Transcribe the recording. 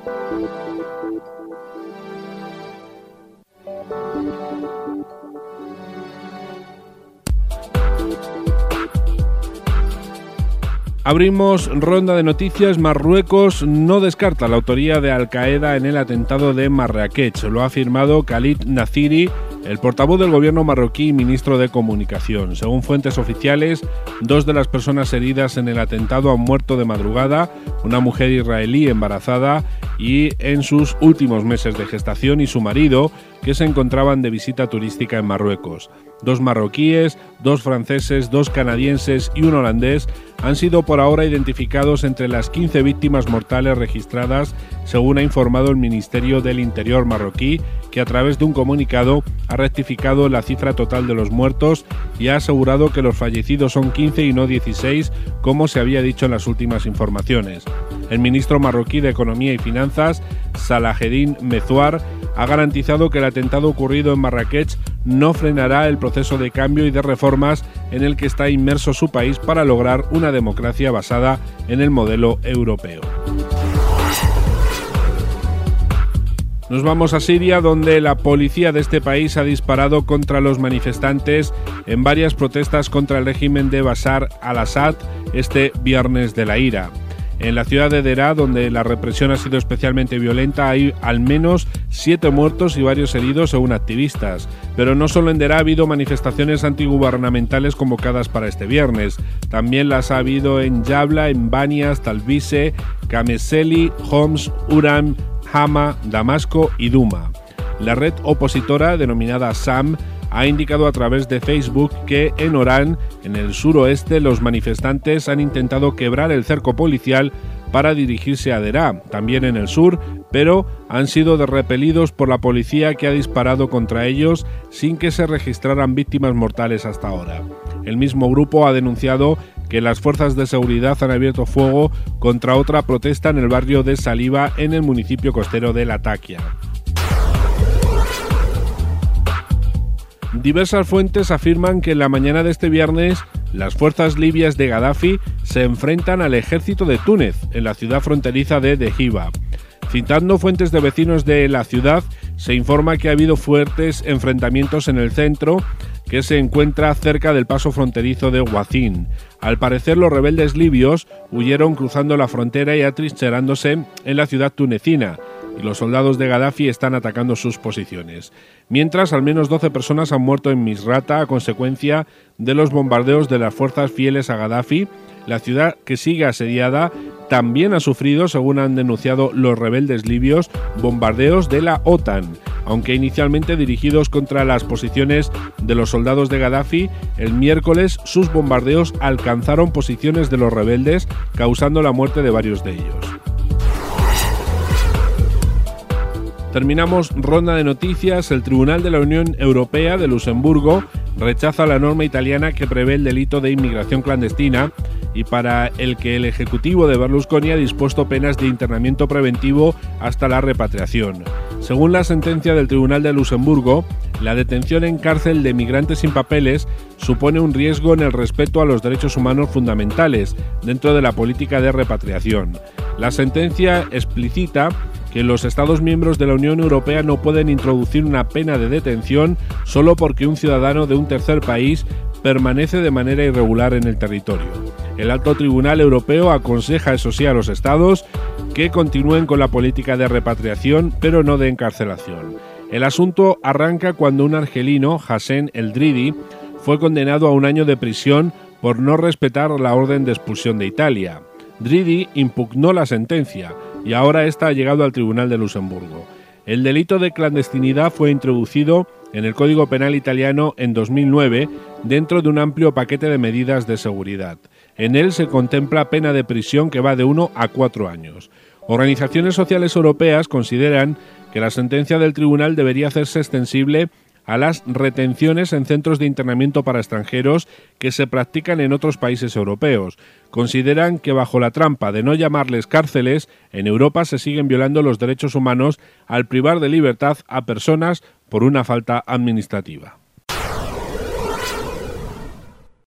Abrimos ronda de noticias. Marruecos no descarta la autoría de Al-Qaeda en el atentado de Marrakech. Lo ha afirmado Khalid Naziri, el portavoz del gobierno marroquí y ministro de Comunicación. Según fuentes oficiales, 2 de las personas heridas en el atentado han muerto de madrugada, una mujer israelí embarazada y en sus últimos meses de gestación, y su marido, que se encontraban de visita turística en Marruecos. 2 marroquíes, 2 franceses, 2 canadienses y un holandés han sido por ahora identificados entre las 15 víctimas mortales registradas, según ha informado el Ministerio del Interior marroquí, que a través de un comunicado ha rectificado la cifra total de los muertos y ha asegurado que los fallecidos son 15 y no 16, como se había dicho en las últimas informaciones. El ministro marroquí de Economía y Finanzas, Salaheddine Mezouar, ha garantizado que el atentado ocurrido en Marrakech no frenará el proceso de cambio y de reformas en el que está inmerso su país para lograr una democracia basada en el modelo europeo. Nos vamos a Siria, donde la policía de este país ha disparado contra los manifestantes en varias protestas contra el régimen de Bashar al-Assad este viernes de la ira. En la ciudad de Deraa, donde la represión ha sido especialmente violenta, hay al menos 7 muertos y varios heridos, según activistas. Pero no solo en Deraa ha habido manifestaciones antigubernamentales convocadas para este viernes. También las ha habido en Yabla, en Banias, Talbise, Kameseli, Homs, Uram, Hama, Damasco y Duma. La red opositora, denominada SAM, ha indicado a través de Facebook que en Orán, en el suroeste, los manifestantes han intentado quebrar el cerco policial para dirigirse a Deraa, también en el sur, pero han sido repelidos por la policía, que ha disparado contra ellos sin que se registraran víctimas mortales hasta ahora. El mismo grupo ha denunciado que las fuerzas de seguridad han abierto fuego contra otra protesta en el barrio de Saliba, en el municipio costero de Latakia. Diversas fuentes afirman que en la mañana de este viernes las fuerzas libias de Gaddafi se enfrentan al ejército de Túnez en la ciudad fronteriza de Dehiba. Citando fuentes de vecinos de la ciudad, se informa que ha habido fuertes enfrentamientos en el centro, que se encuentra cerca del paso fronterizo de Huacín. Al parecer, los rebeldes libios huyeron cruzando la frontera y atrincherándose en la ciudad tunecina, y los soldados de Gaddafi están atacando sus posiciones. Mientras, al menos 12 personas han muerto en Misrata a consecuencia de los bombardeos de las fuerzas fieles a Gaddafi. La ciudad, que sigue asediada, también ha sufrido, según han denunciado los rebeldes libios, bombardeos de la OTAN. Aunque inicialmente dirigidos contra las posiciones de los soldados de Gaddafi, el miércoles sus bombardeos alcanzaron posiciones de los rebeldes, causando la muerte de varios de ellos. Terminamos ronda de noticias. El Tribunal de la Unión Europea de Luxemburgo rechaza la norma italiana que prevé el delito de inmigración clandestina y para el que el Ejecutivo de Berlusconi ha dispuesto penas de internamiento preventivo hasta la repatriación. Según la sentencia del Tribunal de Luxemburgo, la detención en cárcel de migrantes sin papeles supone un riesgo en el respeto a los derechos humanos fundamentales dentro de la política de repatriación. La sentencia explicita que los Estados miembros de la Unión Europea no pueden introducir una pena de detención solo porque un ciudadano de un tercer país permanece de manera irregular en el territorio. El Alto Tribunal Europeo aconseja, eso sí, a los Estados que continúen con la política de repatriación, pero no de encarcelación. El asunto arranca cuando un argelino, Hassan El Dridi, fue condenado a 1 año de prisión por no respetar la orden de expulsión de Italia. Dridi impugnó la sentencia y ahora esta ha llegado al Tribunal de Luxemburgo. El delito de clandestinidad fue introducido en el Código Penal italiano en 2009 dentro de un amplio paquete de medidas de seguridad. En él se contempla pena de prisión que va de 1 a 4 años. Organizaciones sociales europeas consideran que la sentencia del tribunal debería hacerse extensible a las retenciones en centros de internamiento para extranjeros que se practican en otros países europeos. Consideran que bajo la trampa de no llamarles cárceles, en Europa se siguen violando los derechos humanos al privar de libertad a personas por una falta administrativa.